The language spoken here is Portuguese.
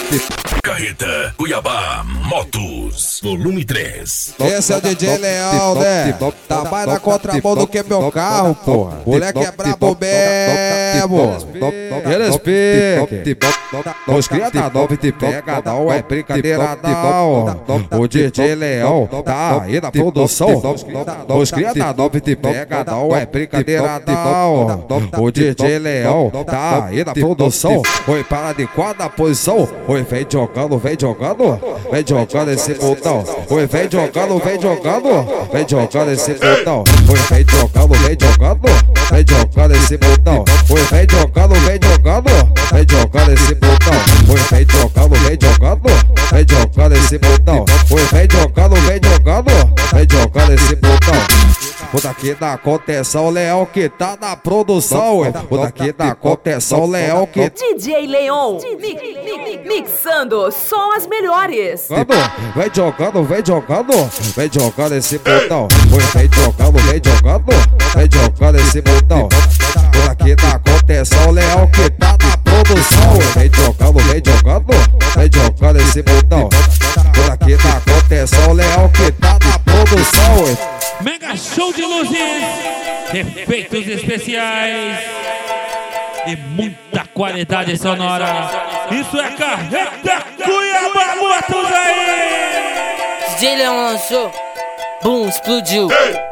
Carreta Cuiabá Motos, volume 3. Esse é o DJ Leão, né? Tá mais na contramão do que meu carro, porra. Moleque é brabo mesmo. Respeite. Os cria tá novo e te pega, não é brincadeira não. O DJ Leão tá aí na produção. Os cria tá novo e te pega, não é brincadeira não. O DJ Leão tá aí na produção. Oi, para de quadra posição. Oi, vem jogando, vem jogando. Vem jogando esse botão. Oi, vem jogando, vem jogando. Vem jogando esse botão. Oi, vem jogando, vem jogando. Vem jogando esse botão. Oi, vem jogando, vem jogando. Vem jogando esse botão. Oi, vem jogando, vem jogando. Vem jogando esse botão. Oi, vem jogando, vem jogando. Vem jogando esse botão. O daqui da contenção, Leão que tá na produção. O daqui da contenção, Leão que... DJ Leão, mixando só as melhores. Vem jogando, vem jogando. Vem jogando esse botão. Oi, vem jogando, vem jogando. Vem jogando esse botão. O daqui da contenção, Leão que tá na produção. Vem jogando, vem jogando. Vem jogando esse botão. O daqui da contenção, Leão que tá na produção. Mega show de luzes, efeitos especiais e muita qualidade sonora. Isso é Carreta Cuiabá Motos aí! DJ Leão lançou, boom, explodiu.